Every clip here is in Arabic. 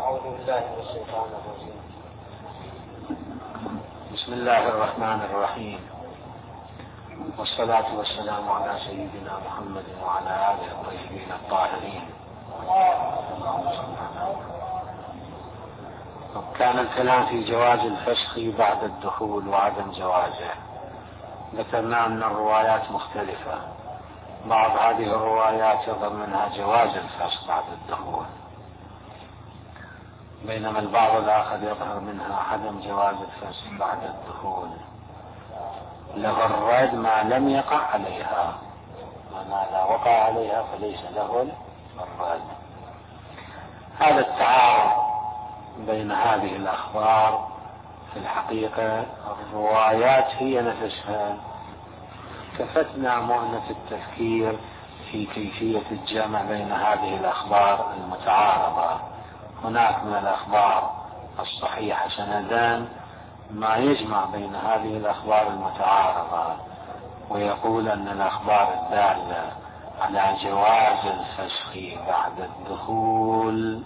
أعوذ بالله من الشيطان الرجيم. بسم الله الرحمن الرحيم، والصلاة والسلام على سيدنا محمد وعلى آله الطيبين الطاهرين. كان الكلام في جواز الفسخ بعد الدخول وعدم جوازه. ذكرنا أن الروايات مختلفة، بعض هذه الروايات يظهر منها جواز الفسخ بعد الدخول، بينما البعض الآخر يظهر منها عدم جواز الفسخ بعد الدخول. له الرد ما لم يقع عليها، وما لا وقع عليها فليس له الرد. هذا التعارض بين هذه الأخبار في الحقيقة الروايات هي نفسها كفتنا مؤنة التفكير في كيفية الجمع بين هذه الأخبار المتعارضة. هناك من الأخبار الصحيحة سندان ما يجمع بين هذه الأخبار المتعارضة، ويقول أن الأخبار الدالة على جواز الفسخ بعد الدخول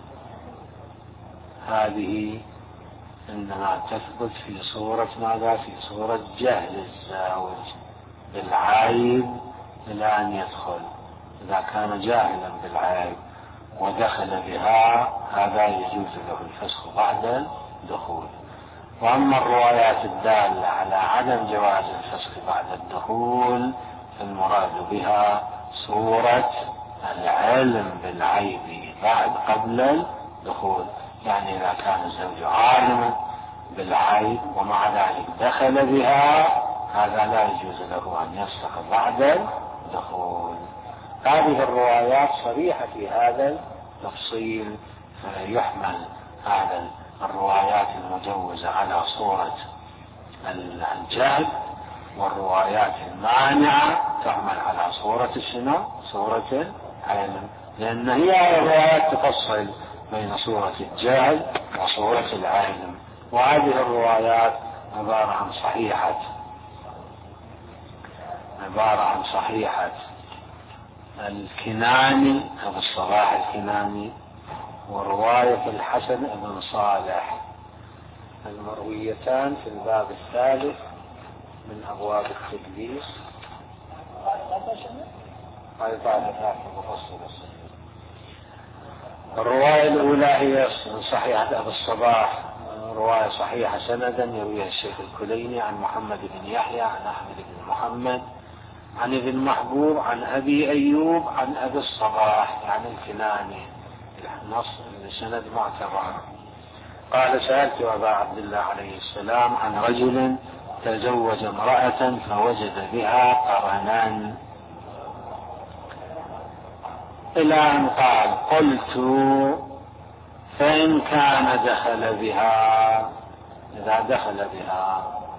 هذه إنما تثبت في صورة ماذا؟ في صورة جهل الزاوج بالعيب إلى أن يدخل. إذا كان جاهلا بالعيب ودخل بها هذا يجوز له الفسخ بعد الدخول. وأما الروايات الدالة على عدم جواز الفسخ بعد الدخول فالمراد بها صورة العلم بالعيب قبل الدخول، يعني إذا كان الزوج عالما بالعيب ومع ذلك دخل بها هذا لا يجوز له أن يفسخ بعد الدخول. هذه الروايات صريحة في هذا التفصيل، فيحمل هذا الروايات المجوزة على صورة الجهل، والروايات المانعة تحمل على صورة الشنو؟ صورة العلم، لأن هي الروايات تفصل بين صورة الجهل وصورة العلم. وهذه الروايات عبارة عن صحيحة الكناني أبو الصلاح الكناني، ورواية الحسن بن صالح، المرويتان في الباب الثالث من أبواب التدليس. الرواية الأولى هي صحيحة أبو الصباح، رواية صحيحة سندا يرويها الشيخ الكليني عن محمد بن يحيى عن أحمد بن محمد عن ابن محبوب عن أبي أيوب عن أبي الصباح يعني الكناني، النص السند معتبر. قال: سألت أبا عبد الله عليه السلام عن رجل تزوج امرأة فوجد بها قرنا، إلى أن قال: قلت: فإن كان دخل بها، إذا دخل بها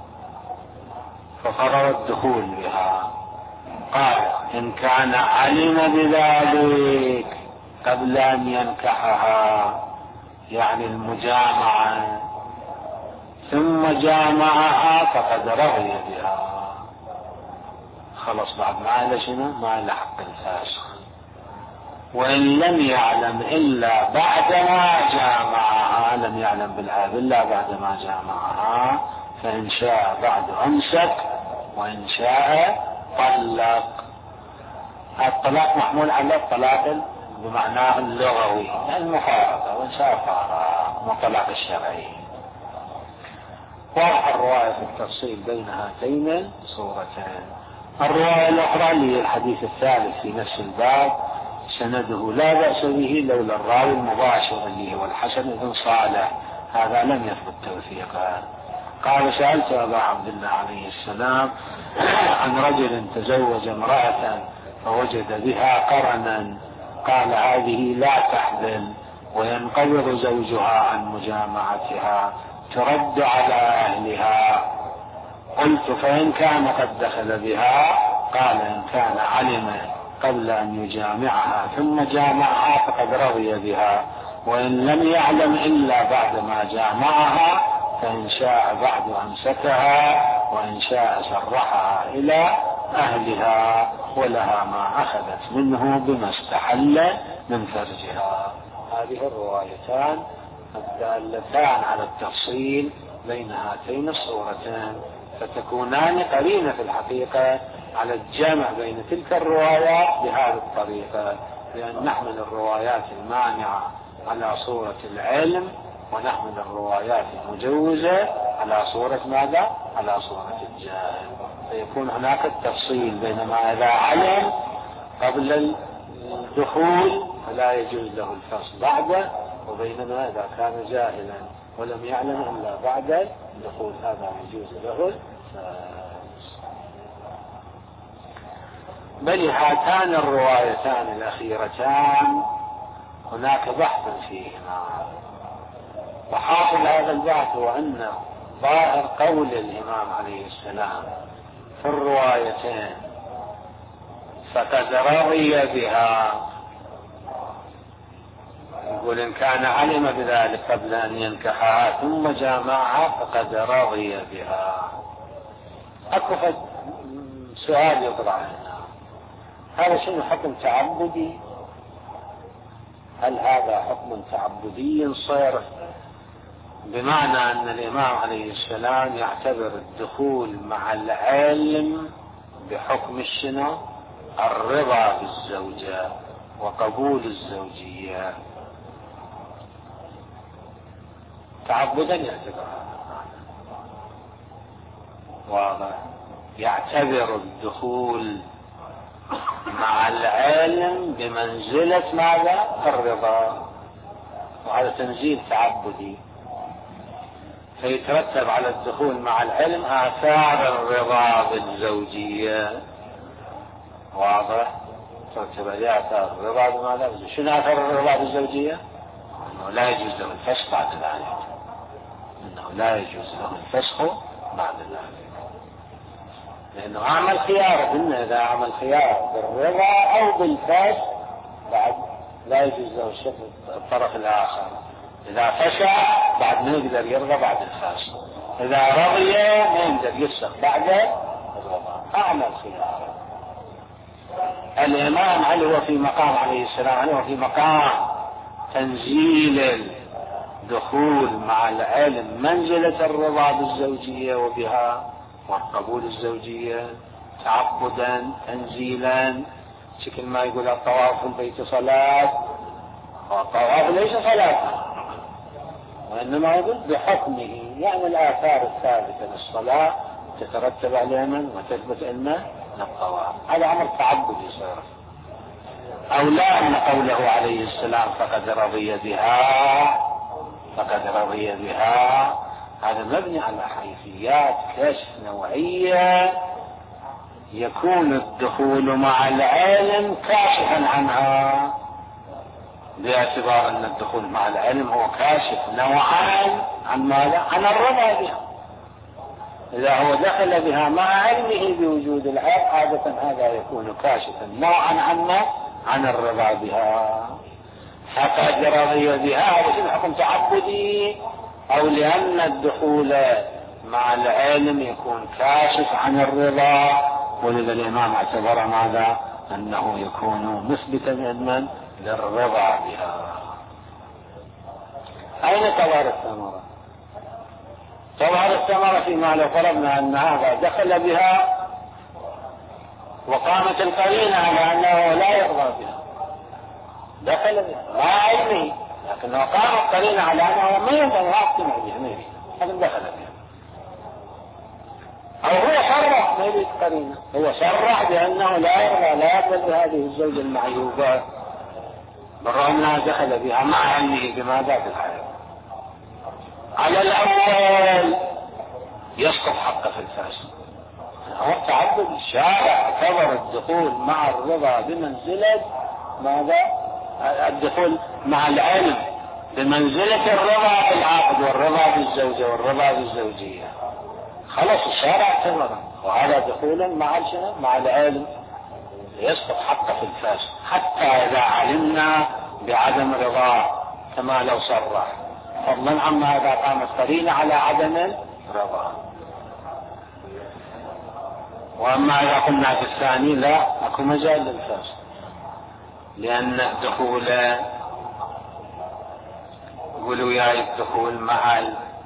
فقرر الدخول بها. قال: إن كان علم بذلك قبل أن ينكحها، يعني المجامعة، ثم جامعها فقد رضي بها، خلص بعد ما له حق الفسخ. وإن لم يعلم إلا بعدما جامعها، لم يعلم بالعيب إلا بعدما جامعها، فإن شاء بعد أمسك وإن شاء طلق. الطلاق محمول على الطلاق بمعناه اللغوي المفارقة، وإن شاء فارق والطلاق الشرعي. واضح الرواية في التفصيل بين هاتين الصورتين. الرواية الأخرى اللي الحديث الثالث في نفس الباب سنده لا بأس به لولا الراوي المباشر اللي هو الحسن بن صالح، هذا لم يثبت توثيقا. قال: سألت أبا عبد الله عليه السلام عن رجل تزوج امرأة فوجد بها قرنا، قال: هذه لا تحمل وينقبض زوجها عن مجامعتها، ترد على أهلها. قلت: فإن كان قد دخل بها؟ قال: إن كان علم قبل أن يجامعها ثم جامعها فقد رضي بها، وإن لم يعلم إلا بعد ما جامعها فإن شاء بعد أمسكها، وإن شاء سرحها إلى أهلها، ولها ما أخذت منه بما استحل من فرجها. هذه الروايتان الدالتان على التفصيل بين هاتين الصورتين، فتكونان قرينة في الحقيقة على الجمع بين تلك الروايات بهذه الطريقة، لأن نحمل الروايات المانعة على صورة العلم، ونحمل الروايات المجوزة على صورة ماذا؟ على صورة الجاهل، فيكون هناك التفصيل، بينما إذا علم قبل الدخول فلا يجوز له الفصل بعده، وبينما إذا كان جاهلا ولم يعلم إلا بعد الدخول هذا يجوز له الفصل. بل هاتان الروايتان الأخيرتان هناك بحث فيهما، وحاصل هذا البحث هو أن ظاهر قول الإمام عليه السلام في الروايتين فقد رضي بها، يقول إن كان علم بذلك قبل أن ينكحها ثم جامعها فقد رضي بها. أكو سؤال يطرح هنا، هذا شنو حكم تعبدي؟ هل هذا حكم تعبدي صرف، بمعنى أن الإمام عليه السلام يعتبر الدخول مع العلم بحكم الشنو؟ الرضا بالزوجة وقبول الزوجية، تعبدا يعتبرها واضح، يعتبر الدخول مع العلم بمنزلة ماذا؟ الرضا، وهذا تنزيل تعبدي، فيترتب على الدخول مع العلم آثار الرضا بالزوجية، واضح، ترتب عليه آثار الرضا بماذا؟ شنو آثار الرضا بالزوجية؟ أنه لا يجوز له الفسخ بعد ذلك، أنه لا يجوز له الفسخ بعد ذلك، لأنه أعمل خيار، إنه إذا عمل خيار بالرضا أو بالفسخ بعد لا يجوز له الطرف الآخر، إذا فشع بعد ما يقدر يرضى بعد الفسخ، إذا رضي ما يقدر يفسخ بعد الرضا، أعمل خيار. الإمام هل هو في مقام عليه السلام، هل هو في مقام تنزيل الدخول مع العلم منزلة الرضا بالزوجية وبها وقبول الزوجية تعبدا تنزيلا، شكل ما يقول الطواف في البيت صلاة، والطواف ليس صلاة، وإنما يقول بحكمه، يعني الآثار الثابتة للصلاة تترتب عليها من وتثبت إنه الطواف، هذا أمر تعبدي صار، أو لا أن قوله عليه السلام فقد رضي بها، فقد رضي بها، هذا مبني على حيثيات كشف نوعية، يكون الدخول مع العلم كاشفا عنها، باعتبار أن الدخول مع العلم هو كاشف نوعا عن ماذا؟ عن الرضا بها. إذا هو دخل بها مع علمه بوجود العلم عادة هذا يكون كاشفا نوعا عن الرضا بها، فقد رضي بها، هذا حكم تعبدي، أو لأن الدخول مع العلم يكون كاشف عن الرضا، ولذا الإمام اعتبر ماذا؟ أنه يكون مثبتا علما للرضا بها. أين تظهر الثمرة؟ تظهر الثمرة فيما لو فرضنا أن هذا دخل بها وقامت القرينة على أنه لا يرضى بها، دخل بها مع علمه، لكن قامت القرينة على أنه ما يرضى يقتنع بها، لكن دخل بها، أو هو صرح ما يريد قرينة، هو صرح بأنه لا يرضى لا يقبل بهذه الزوجة المعيوبة، بالرغم أنها دخل بها مع علمه بماذا؟ بالحياة. على الأول يسقط حقه في الفاسد، هو التعبد، الشارع اعتبر الدخول مع الرضا بمنزلة ماذا؟ الدخول مع العلم بمنزلة الرضا بالعقد والرضا بالزوجة والرضا بالزوجية، خلاص الشارع اعتبره، وهذا دخولا مع العلم يسقط حقه في الفاسد، حتى إذا علمنا بعدم رضاه كما لو صرح، فضلا عما إذا قامت قرينة على عدم الرضا. وأما إذا قلنا في الثاني لا، أكو مجال للفاسد، لأن الدخول يقولوا يا الدخول مع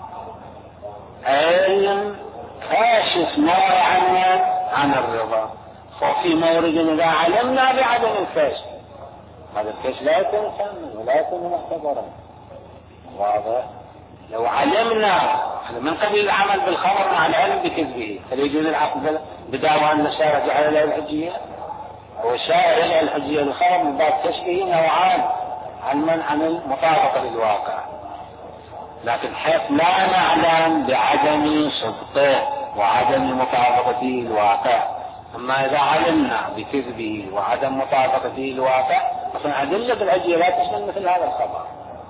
العلم كاشف نوعا عن الرضا، وفيما يريد إذا علمنا بعدم الكشف، هذا الكشف لا يكون كامل ولا يكون معتبرا. واضح؟ لو علمنا من قبل العمل بالخبر مع العلم بكذبه، هل يجوز العقد بدعوى أن الشارع جعل له الحجية؟ هو الشارع يجعل الحجية للخبر من باب كشفه نوعان، عن المطابقة للواقع، لكن حيث لا نعلم بعدم صدقه وعدم مطابقته للواقع. أما إذا علمنا بكذبه وعدم مطابقته للواقع، أصلا أدلة الحجية لا تشمل مثل هذا الخبر.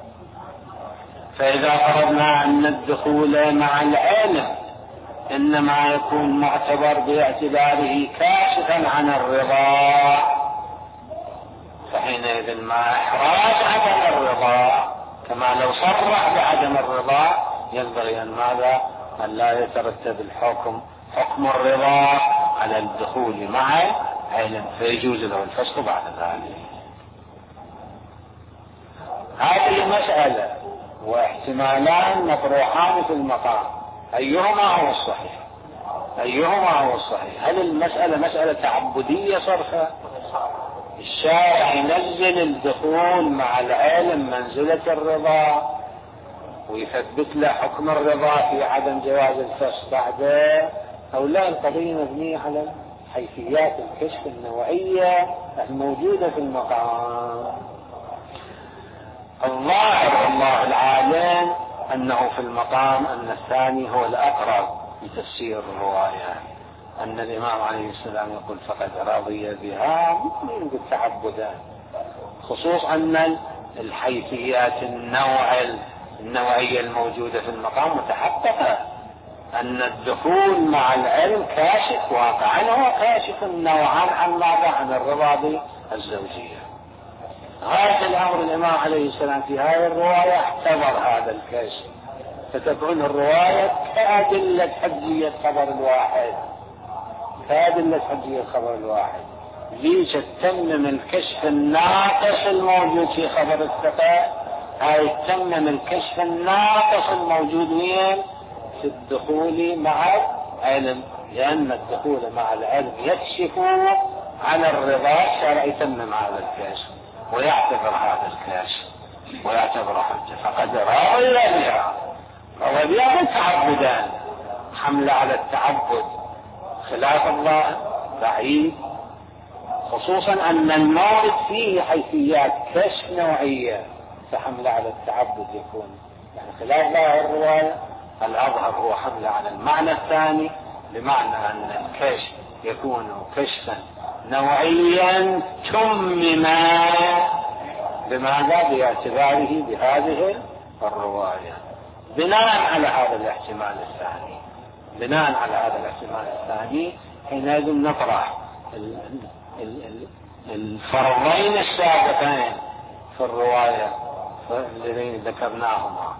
فإذا فرضنا أن الدخول مع العلم إنما يكون معتبر باعتباره كاشفا عن الرضا، فحينئذ مع إحراج عدم الرضا كما لو صرح بعدم الرضا ينبغي أن ماذا؟ أن لا يترتب الحكم حكم الرضا على الدخول مع علم، فيجوز له الفسق بعد ذلك. هذه مسألة واحتمالان مطروحان في المقام، أيهما هو الصحيح؟ أيهما هو الصحيح؟ هل المسألة مسألة تعبدية صرفة؟ الشارع ينزل الدخول مع العلم منزلة الرضا ويثبت له حكم الرضا في عدم جواز الفسق بعده، أو لا القضية مبنية على حيثيات الكشف النوعية الموجودة في المقام؟ الظاهر الله العالم أنه في المقام أن الثاني هو الأقرب لتفسير الرواية، أن الإمام عليه السلام يقول فقد رضي بها من تعبدا، خصوص أن الحيثيات النوعية الموجودة في المقام متحققة، أن الدخول مع العلم كاشف واقعا هو كاشف نوعا عن ماذا؟ عن الرضا بالزوجية. هذا الأمر الإمام عليه السلام في هذه الرواية اعتبر هذا الكشف، فتكون الرواية كأدلة حجية خبر الواحد، كأدلة حجية خبر الواحد، ليش تتمم الكشف الناقص الموجود في خبر الثقة، هاي تتمم الكشف الناقص الموجود وين؟ في الدخول مع العلم، لأن الدخول مع العلم يكشف عن الرضا، الشرع يتمم هذا الكشف ويعتبر هذا الكشف ويعتبر حجة، فقد رضي بها، رضي بها تعبدا، حمل على التعبد خلاف الله بعيد، خصوصا أن المورد فيه حيثيات كشف نوعية، فحمل على التعبد يكون يعني خلاف ظاهر الرواية. الأظهر هو حمل على المعنى الثاني، بمعنى أن الكشف يكون كشفا نوعيا تمم بماذا؟ باعتباره بهذه الرواية. بناء على هذا الاحتمال الثاني حينئذ نطرح الفرضين السابقين في الرواية الذين ذكرناهما،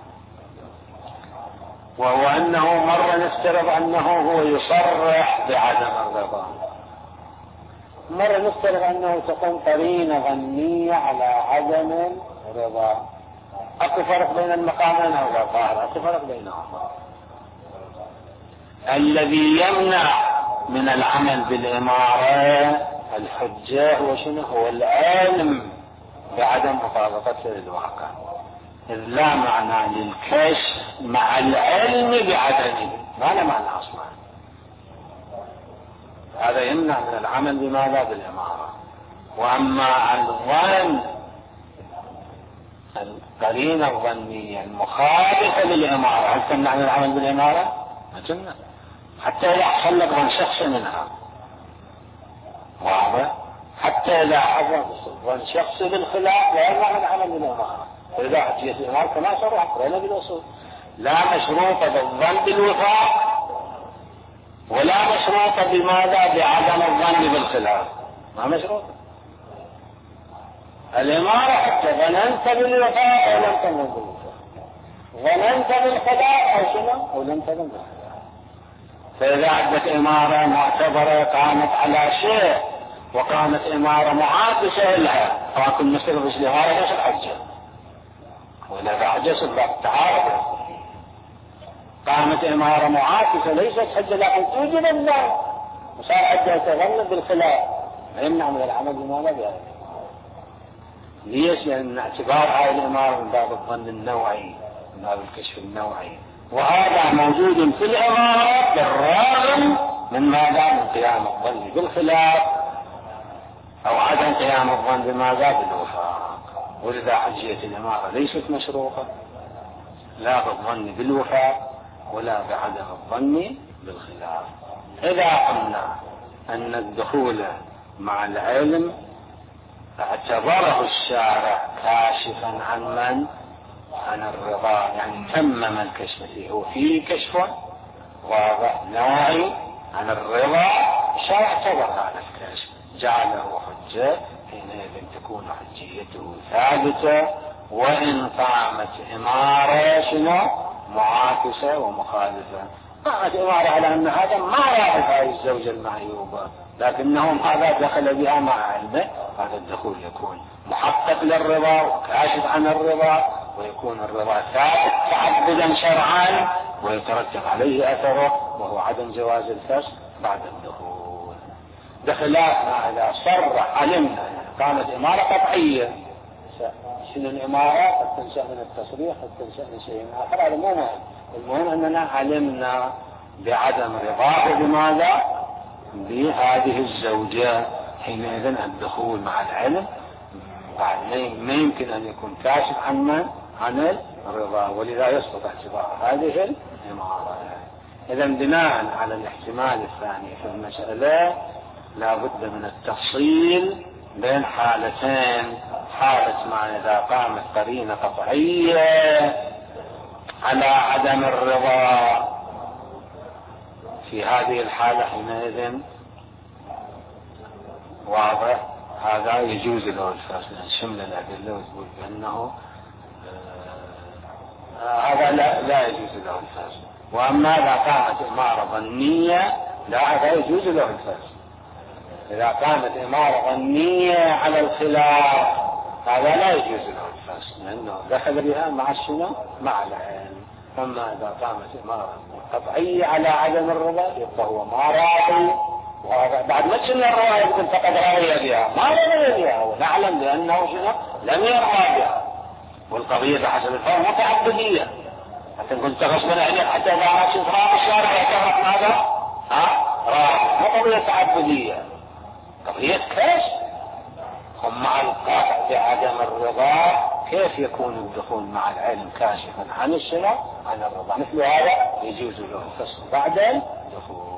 وهو أنه مرة نفترض أنه هو يصرح بعدم الرضا، مرة نفترض أنه تكون قرينة ظنية على عدم الرضا. أكو فرق بين المقامين أو لا؟ ظاهر أكو فرق بينهما. الذي يمنع من العمل بالإمارة الحجة هو شنو؟ هو العلم بعدم مطابقته للواقع، إذ لا معنى للكشف مع العلم بعدمه، ما له معنى أصلا، هذا يمنع من العمل بماذا؟ بالإمارة. وأما الظن القرينة الظنية المخالفة للإمارة هل تمنع من العمل بالإمارة؟ ما تمنع، حتى إذا حصل لك ظن شخص منها، واضح؟ حتى إذا حصل ظن شخص بالخلاف لا يمنع من العمل بالإمارة، فإذا حجية الإمارة كما صرح قرينة بالأصول لا مشروطة بالظن بالوفاق ولا مشروطة بماذا؟ بعدم الظن بالخلاف، ما مشروطة. الإمارة حتى ظننت بالوفاق أو لم تظن بالوفاق، ظننت بالخلاف أو شنو أو لم تظن بالخلاف. فإذا عدت إمارة معتبرة قامت على شيء وقامت إمارة معاكسة لها، فأكون مستقبل الإمارة ليس الحجة، ولا بعد يصل باب التعارض. قامت إمارة معاكسة ليست حجة لكن توجد الظن وصار حجة يتظن بالخلاف ما يمنع من العمل بما لا بأس. ليش؟ لأن اعتبار هذه الإمارة من باب الظن النوعي من باب الكشف النوعي، وهذا موجود في الإمارة بالرغم من ماذا؟ من قيام الظن بالخلاف أو عدم قيام الظن بماذا؟ بالوفاق. ولذا حجية الإمارة ليست مشروطة لا بالظن بالوفاق ولا بعدم الظن بالخلاف. إذا قلنا أن الدخول مع العلم اعتبره الشارع كاشفا عن من؟ عن الرضا، يعني تمم الكشف فيه، هو فيه كشف واضح نوعي عن الرضا، الشارع اعتبر هذا الكشف جعله حجة، حينئذ تكون حجيته ثابتة وإن قامت إمارة شنو؟ معاكسة ومخالفة. قامت إمارة على أن هذا ما راعي هذه الزوجة المعيوبة لكنهم هذا دخل بها مع علمه، هذا الدخول يكون محقق للرضا وكاشف عن الرضا ويكون الرضا ثابت تعبدا شرعا ويترتب عليه أثره وهو عدم جواز الفسخ بعد الدخول. بخلاف ما إذا صرح علمنا قامت إمارة قطعية، شنو الإمارة؟ قد تنشأ من التصريح قد تنشأ من شيء آخر، هذا مو مهم. المهم أننا علمنا بعدم رضاه بماذا؟ بهذه الزوجة، حينئذ الدخول مع العلم بعد ما يمكن أن يكون كاشف عن الرضا، ولذا يسقط اعتبار هذه الإمارة. إذا بناء على الاحتمال الثاني في المسألة لا بد من التفصيل بين حالتين، حالة ما إذا قامت قرينة قطعية على عدم الرضا، في هذه الحالة حينئذ واضح هذا يجوز له الفسخ شمل الأدلة وتقول بأنه هذا لا يجوز له الفسخ. وأما إذا قامت إمارة ظنية لا هذا يجوز له الفسخ. إذا قامت إمارة ظنية على الخلاف هذا لا يجوز له الفسخ لأنه دخل بها مع الشنو؟ مع العلم. أما إذا قامت إمارة قطعية على عدم الرضا يبقى هو ما راضي، بعد ما تشن الرضا يمكن فقد راضي بها ما راضي بها ونعلم بأنه شنو؟ لم يرضى بها، والقضية بحسب الفهم متعبدية حتى كنت غصبا عليك حتى إذا ما شفت راضي الشارع يعتبر ماذا؟ راضي، ما قضية تعبدية، قضية كشف. هم مع القاطع بعدم الرضا كيف يكون الدخول مع العلم كاشفا عن الشنو؟ عن الرضا. مثل هذا يجوز له الفسخ بعد الدخول.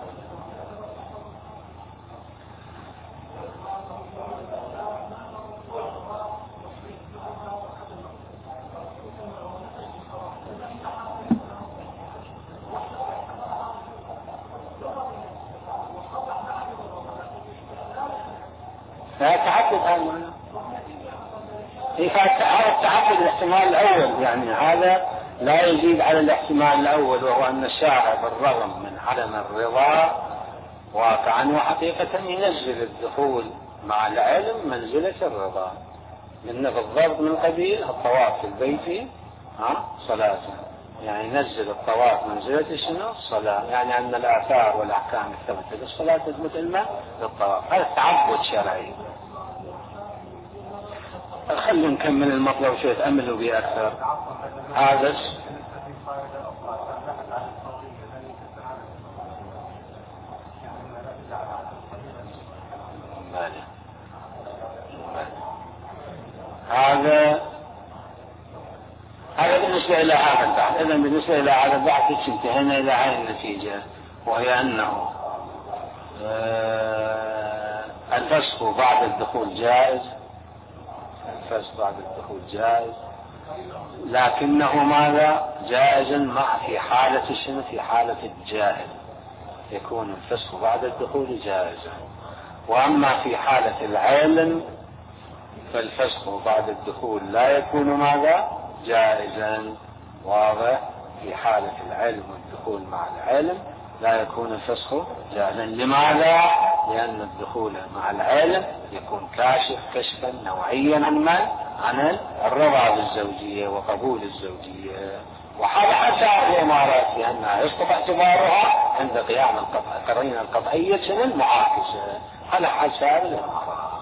لا تعدد هذا هذا التعدد الاحتمال الأول، يعني هذا لا يزيد على الاحتمال الأول وهو أن الشارع بالرغم من عدم الرضا واقعا وحقيقة ينزل الدخول مع العلم منزلة الرضا، لأن بالضبط من قبيل الطواف في البيت صلاة، يعني ينزل الطواف منزلة شنو؟ صلاة، يعني أن الآثار والأحكام الثابتة للصلاة تثبت للطواف. هذا تعبد شرعي. خلينا نكمل المطلب شوي تأملوا به أكثر. هذا هذا بالنسبة إلى هذا البحث. إذا بالنسبة إلى هذا البحث انتهينا إلى هذه النتيجة، وهي أنه الفسخ بعد الدخول جائز، الفسخ بعد الدخول جائز، لكنه ماذا؟ جائز مع في حالة شنو؟ في حالة الجاهل يكون الفسخ بعد الدخول جائزا. وأما في حالة العلم فالفسخ بعد الدخول لا يكون ماذا؟ جائزا. واضح؟ في حالة العلم والدخول مع العلم لا يكون الفسخ جائزا. لماذا؟ لأن الدخول مع العلم يكون كاشف كشفا نوعيا عن الرضا بالزوجية وقبول الزوجية، وهذا حتى الإمارات لأنها يصبح اعتبارها عند قيام القرينة القطعية المعاكسة على حساب الإمارات،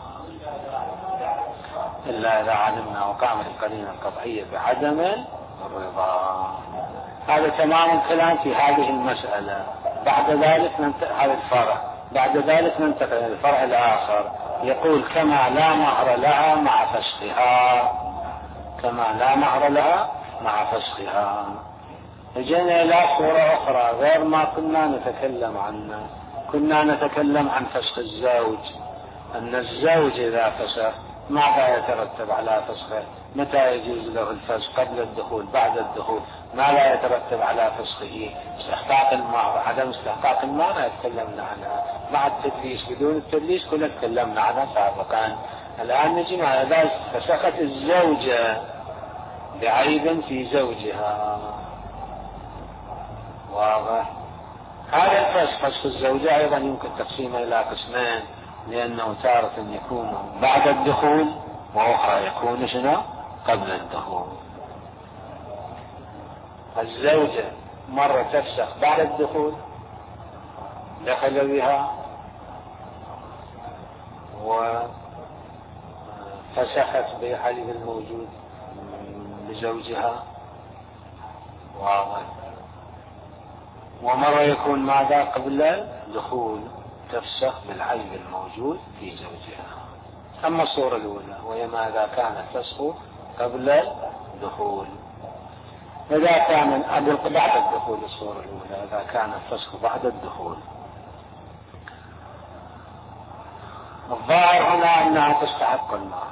إلا إذا علمنا وقامت القرينة القطعية بعدم الرضا. هذا تمام الكلام في هذه المسألة. بعد ذلك هذا الفرع، بعد ذلك ننتقل إلى الفرع الآخر، يقول كما لا مهر لها مع فسخها، كما لا مهر لها مع فسخها. جينا إلى صورة أخرى غير ما كنا نتكلم عنه. كنا نتكلم عن فسخ الزوج، أن الزوج إذا فسخ ماذا يترتب على فسخه، متى يجوز له الفسخ، قبل الدخول، بعد الدخول، ما لا يترتب على فسخه، استحقاق المهر، عدم استحقاق المهر تكلمنا عنها، مع التدليس بدون التدليس كلنا تكلمنا عنها سابقا. الآن نجي مع ذلك فسخت الزوجة بعيب في زوجها، واضح. هذا الفسخ، فسخ الزوجة أيضا يمكن تقسيمه إلى قسمين، لأنه تارة يكون بعد الدخول وأخرى يكون شنو قبل الدخول. الزوجة مرة تفسخ بعد الدخول، دخل بها وفسخت بحليب الموجود لزوجها، واضح. ومرة يكون ماذا قبل الدخول، تفسخ بالعيب الموجود في زوجها. أما الصورة الأولى وهي ماذا كان الفسخ قبل الدخول، إذا كان بعد الدخول، الصورة الأولى إذا كان الفسخ بعد الدخول، الظاهر هنا أنها تستحق المهر.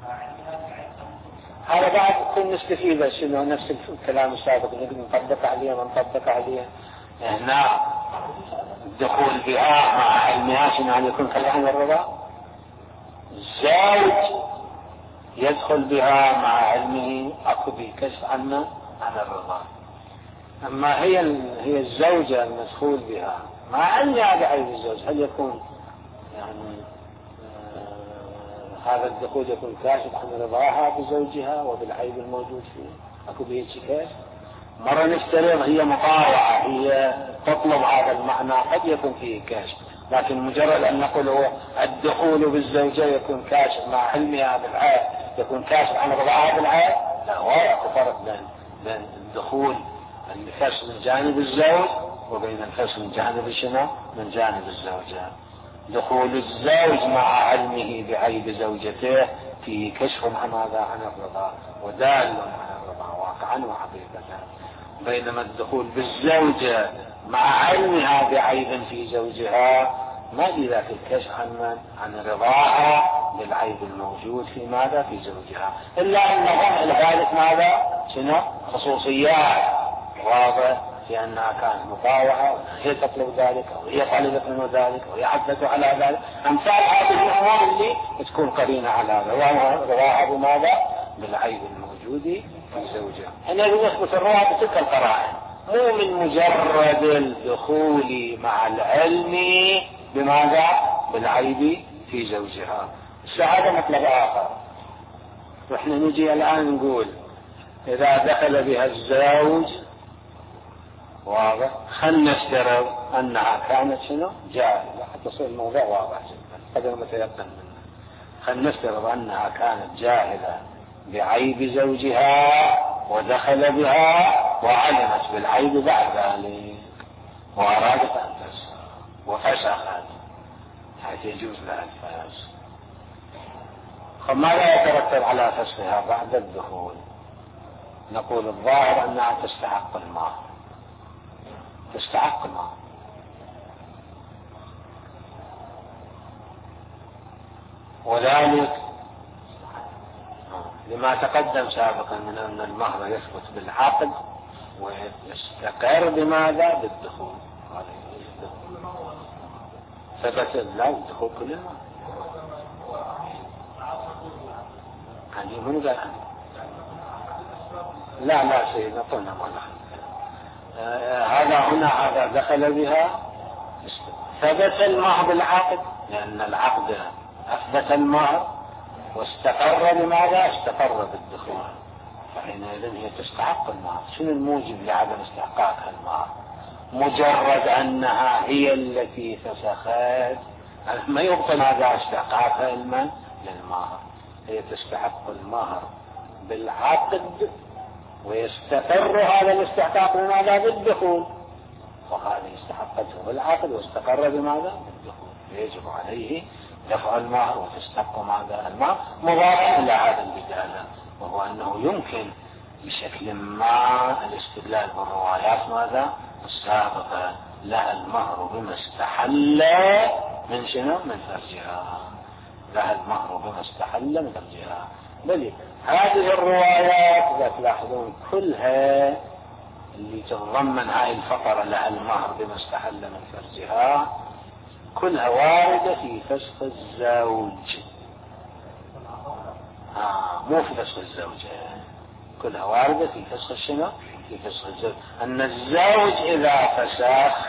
هذا بعد كل نستفيد شنو نفس الكلام السابق، نقدر نطبق عليه ما نطبق عليه. هنا الدخول بها مع علمها شنو أن يكون كالعين الرضا، الزوج يدخل بها مع علمه أكو بكشف عنه عن الرضا. أما هي الزوجة المدخول بها مع علمها بعيب الزوج، هل يكون يعني هذا الدخول يكون كاشف عن رضاها بزوجها وبالعيب الموجود فيه، أكو به كشف. مرة نفترض هي مطاوعة، هي تطلب هذا المعنى، قد يكون فيه كاشف، لكن مجرد أن نقول هو الدخول بالزوجة يكون كاشف مع علمها بالعيب، يكون كاشف عن رضاها بالعيب، لا، واضح فرق بين الدخول الفسخ من جانب الزوج وبين الفسخ من جانب شنو؟ من جانب الزوجة. دخول الزوج مع علمه بعيب زوجته فيه كشف عن ماذا؟ عن الرضا، ودال على الرضا واقعا وحقيقة. بينما الدخول بالزوجة مع علمها بعيب في زوجها ما في ذاك الكشف عن رضاها بالعيب الموجود في ماذا؟ في زوجها، إلا أنهم الغالب ماذا؟ شنو؟ خصوصيات، واضح، لأنها كانت مطاوعة، هي تطلب ذلك وهي طالبت منه ذلك وهي عدت على ذلك، أمثال هذه الأمور اللي تكون قرينة على رضاها بماذا؟ بالعيب الموجود في زوجها. هنا يثبت الرضا بتلك القرائن، مو من مجرد الدخول مع العلم بماذا؟ بالعيب في زوجها. هذا مطلب آخر. وإحنا نجي الآن نقول إذا دخل بها الزوج، واضح، خلنا نفترض أنها كانت شنو؟ جاهلة، حتى يصير الموضوع واضح جدا قدر ما تيقن منه. خلنا نفترض أنها كانت جاهلة بعيب زوجها ودخل بها وعلمت بالعيب بعد ذلك وأرادت أن تفسخ وفسخت، حيث يجوز لها الفسخ. فماذا يترتب على فسخها بعد الدخول؟ نقول الظاهر أنها تستحق المهر، تستحق المهر، وذلك لما تقدم سابقا من أن المهر يثبت بالعقد ويستقر بماذا؟ بالدخول. ثبت لا الدخول كل المهر. يعني من قال لا سيدنا قلنا هذا هنا هذا دخل بها ثبت المهر بالعقد، لأن العقد أثبت المهر واستقر بماذا؟ استقر بالدخول، فحينئذ هي تستحق المهر. شنو الموجب لعدم استحقاقها المهر؟ مجرد أنها هي التي فسخت ما يبطل هذا استحقاقها للمهر. هي تستحق المهر بالعقد ويستقر هذا الاستحقاق بماذا؟ بالدخول، وهذه استحقته بالعقد واستقر بماذا؟ بالدخول، فيجب عليه دفع المهر وتستحق ماذا؟ المهر، مضافا إلى هذا البداية، وهو أنه يمكن بشكل ما الاستدلال بالروايات ماذا؟ السابقة، لها المهر بما استحل من شنو؟ من فرجها، لها المهر بما استحل من فرجها. بل هذه الروايات إذا تلاحظون كلها اللي تتضمن هاي الفقرة لها المهر بما استحل من فرجها كلها واردة في فسخ الزوج، مو في فسخ الزوجة، كلها واردة في فسخ الشنو؟ في فسخ الزوج. أن الزوج إذا فسخ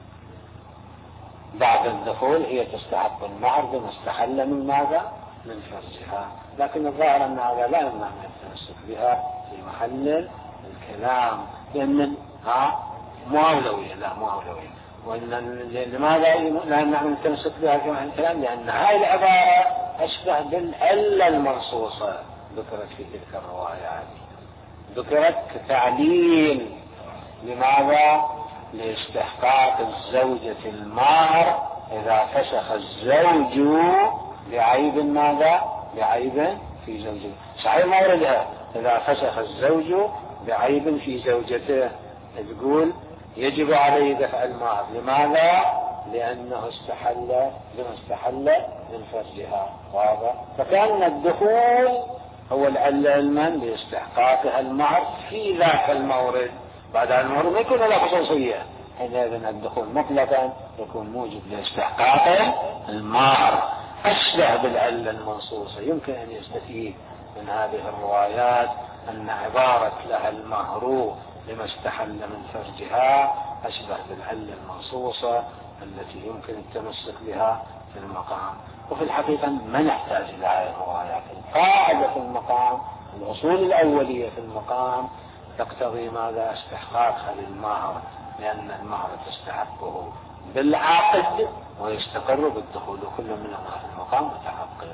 بعد الدخول هي تستحق المهر بما استحل من ماذا؟ من فرجها، لكن الظاهر أن هذا لا يمنع من التمسك بها في محل الكلام، لأن مو أولوية، لا مو أولوية. وإن لماذا لا يمنع من التمسك بها في محل الكلام؟ لأن هذه العبارة أشبه بالعلة المنصوصة ذكرت في تلك الروايات، ذكرت كتعليل لماذا؟ لاستحقاق الزوجة المهر إذا فسخ الزوج بعيب ماذا؟ بعيب في زوجته. صحيح موردها إذا فسخ الزوج بعيب في زوجته تقول يجب عليه دفع المهر، لماذا؟ لأنه استحل بما استحل من فرجها، واضح؟ فكان الدخول هو العلة لاستحقاقها المهر في ذاك المورد. بعد المورد ما يكون له خصوصية، حينئذ الدخول مطلقا يكون موجب لاستحقاق المهر، أشبه بالعلة المنصوصة. يمكن أن يستفيد من هذه الروايات أن عبارة لها المهر لما استحل من فرجها أشبه بالعلة المنصوصة التي يمكن التمسك بها في المقام. وفي الحقيقة ما نحتاج إلى هذه الروايات، القاعدة في المقام، الأصول الأولية في المقام تقتضي ماذا؟ استحقاقها للمهر، لأن المهر تستحقه بالعقد ويستقر بالدخول، وكل منهما في المقام متحقق.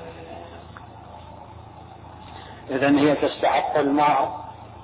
إذن هي تستحق المهر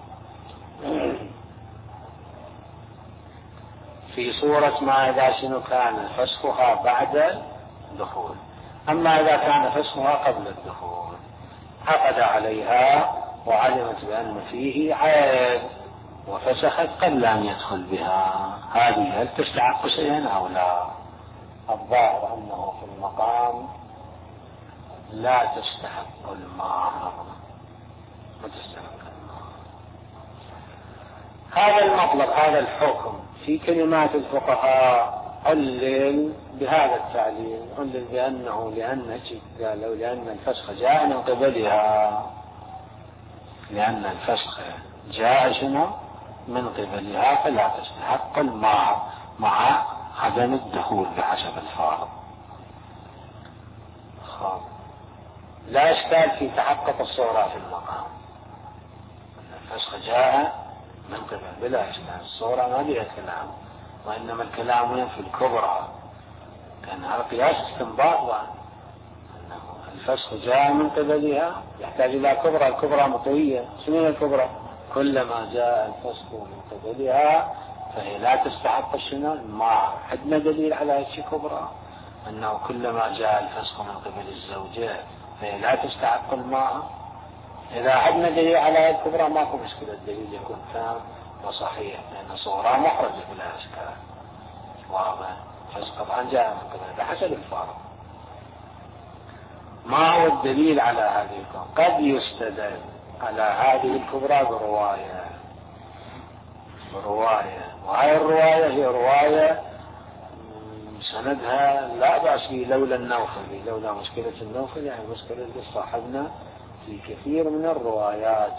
في صورة ما إذا شنو كان فسخها بعد الدخول. أما إذا كان فسخها قبل الدخول عقد عليها وعلمت بأن فيه عيب وفسخت قبل أن يدخل بها، هذه هل تستحق شيئا أو لا؟ الظاهر أنه في المقام لا تستحق المهر، ما تستحق المهر. هذا المطلب، هذا الحكم في كلمات الفقهاء علل بهذا التعليل، علل بأنه قالوا لأن الفسخ جاء من قبلها، لأن الفسخ جاء شنو؟ من قبلها، فلا تستحق المهر مع عدم الدخول بحسب الفارض. لا إشكال في تحقق الصورة في المقام، الفسخ جاء من قبل بلا إشكال، الصورة ما بها كلام، وإنما الكلام في الكبرى، كان هذا قياس استنباط، أنه الفسخ جاء من قبلها يحتاج إلى كبرى، الكبرى مطوية. شنو الكبرى؟ كلما جاء الفسخ من قبلها فهي لا تستحق شنو؟ المهر. عندنا دليل على هذه كبرى، أنه كلما جاء الفسخ من قبل الزوجة فهي لا تستحق المهر. إذا عندنا دليل على هذه الكبرى ماكو مشكلة، الدليل يكون تام وصحيح، لأن صورة محرجة بلا إشكال، واضح. الفسخ طبعا جاء من قبل بحسب الفارض. ما هو الدليل على هذه الكبرى؟ قد يستدل على هذه الكبرى برواية، وهذه الرواية هي رواية سندها لا بأس به لولا النوفلي، لولا مشكلة النوفلي، يعني مشكلة اللي صاحبنا في كثير من الروايات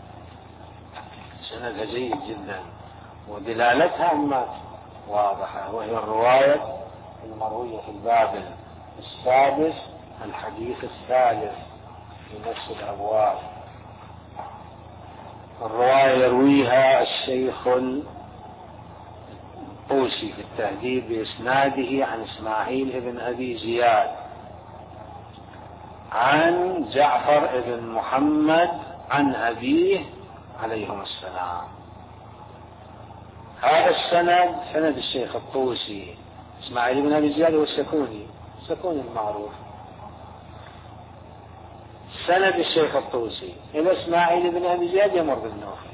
سندها جيد جدا ودلالتها أما واضحة، وهي الرواية المروية في الباب السادس الحديث الثالث في نفس الأبواب. الرواية يرويها الشيخ الطوسي في التهذيب بإسناده عن إسماعيل بن أبي زياد عن جعفر بن محمد عن أبيه عليهم السلام. هذا السند سند الشيخ الطوسي. إسماعيل بن أبي زياد والسكوني، السكوني المعروف. سند الشيخ الطوسي إلى إسماعيل بن أبي زياد يمر بالنوفلي.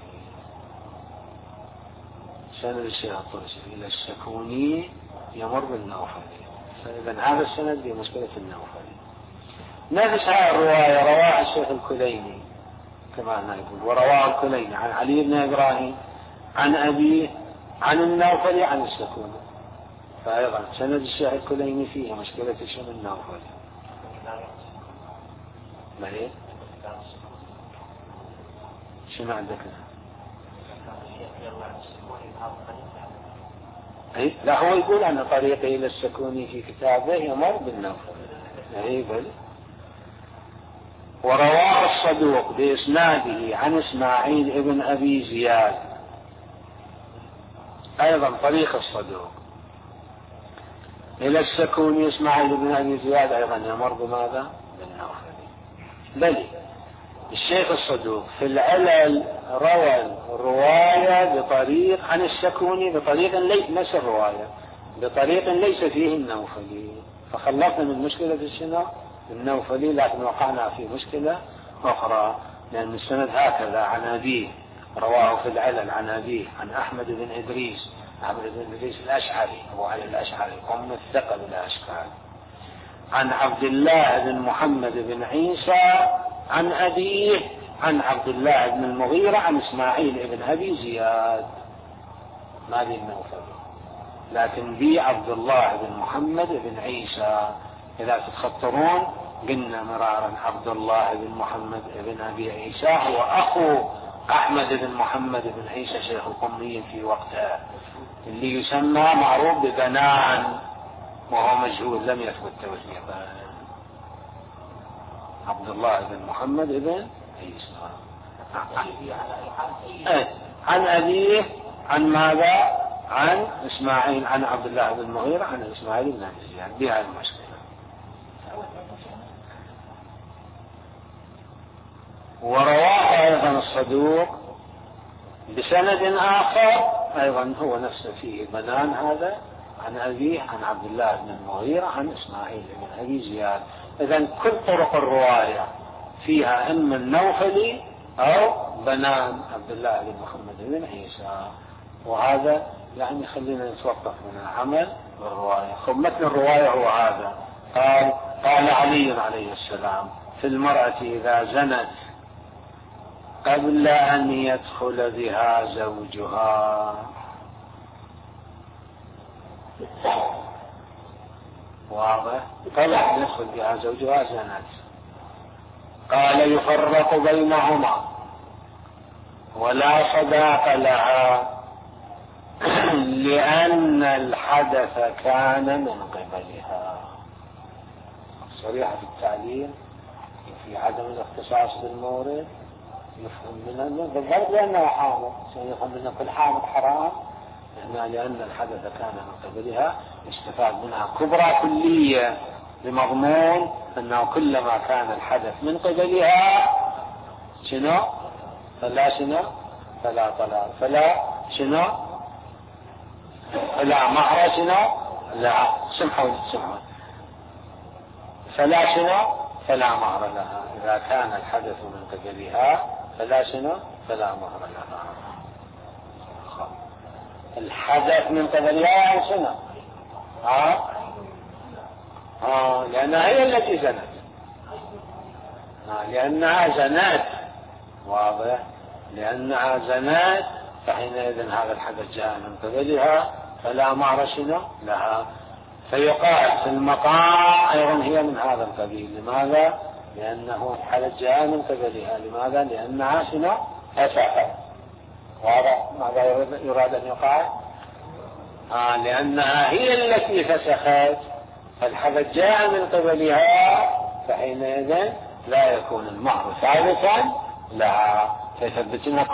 سند الشيخ الطوسي إلى السكوني يمر بالنوفلي. فإذا هذا السند بمشكلة النوفلي. نفس هذه الرواية رواها الشيخ الكليني كما نقول، ورواه الكليني عن علي بن إبراهيم عن أبيه عن النوفلي عن السكوني. فأيضا سند الشيخ الكليني فيه مشكلة شنو النوفلي. ما هي؟ شنو عندك؟ لا، هو يقول أن طريقي إلى السكوني في كتابه يمر بالنوفلي. بل ورواه الصدوق بإسناده عن إسماعيل بن أبي زياد، أيضا طريق الصدوق إلى السكوني إسماعيل بن أبي زياد أيضا يمر بماذا؟ بالنوفلي. بل الشيخ الصدوق في العلل روى الرواية بطريق عن السكوني بطريق نفس الرواية بطريق ليس فيه النوفلي، فخلصنا من مشكلة النوفلي، لكن وقعنا في مشكلة أخرى، لأن السند هكذا عن أبيه رواه في العلل عن أبيه عن أحمد بن إدريس، أحمد بن إدريس الأشعري أبو علي الأشعري قم الثقل الأشكال، عن عبد الله بن محمد بن عيسى عن أبيه عن عبد الله بن المغيرة عن إسماعيل بن أبي زياد. ما هذه النوفلي، لكن بي عبد الله بن محمد بن عيسى. إذا تتخطرون قلنا مرارا عبد الله بن محمد بن أبي عيسى هو أخو أحمد بن محمد بن عيسى شيخ القميين في وقتها، اللي يسمى معروف ببنان وهو مجهول لم يثبت توثيقه. عبد الله بن محمد بن عيسى عن أبيه عن ماذا؟ عن إسماعيل عن عبد الله بن المغيرة عن إسماعيل بن أبي زياد بهذه المشكلة. ورواه أيضا الصدوق بسند آخر أيضا هو نفسه فيه بنان هذا عن أبيه عن عبد الله بن المغيرة عن إسماعيل بن أبي زياد. إذن كل طرق الرواية فيها إما النوفلي أو بنان عبد الله بن محمد بن عيسى، وهذا يعني خلينا نتوقف من العمل بالرواية. متن الرواية هو هذا. قال علي عليه السلام في المرأة إذا زنت قبل أن يدخل بها زوجها، واضح؟ قبل أن يدخل بها زوجها زنت، قال يفرق بينهما ولا صداق لها لأن الحدث كان من قبلها. صريحة في التعليل في عدم الاختصاص بالمورد يفهم منه بالضبط لأنه حامل، يفهم منه كل حامل حرام لأن الحدث كان من قبلها، استفاد منها كبرى كلية بمضمون أنه كلما كان الحدث من قبلها شنو؟ فلا شنو؟ فلا طلاق، فلا شنو؟ فلا مهر شنو؟ لا سمحوا فلا شنو؟ فلا مهر لها. إذا كان الحدث من قبلها فلا شنو؟ فلا مهر لها. الحدث من قبلها شنو؟ لأنها هي التي زنت، لأنها زنت، واضح؟ لأنها زنت فحينئذ هذا الحدث جاء من قبلها فلا مهر شنو لها. فيقال في المقام أيضا هي من هذا القبيل. لماذا؟ لأنه الحدث جاء من قبلها. لماذا؟ لأنها شنو فسخت. واضح ماذا يراد أن يقال؟ لأنها هي التي فسخت، فالحدث جاء من قبلها فحينئذ لا يكون المهر ثابتا لها، فيثبت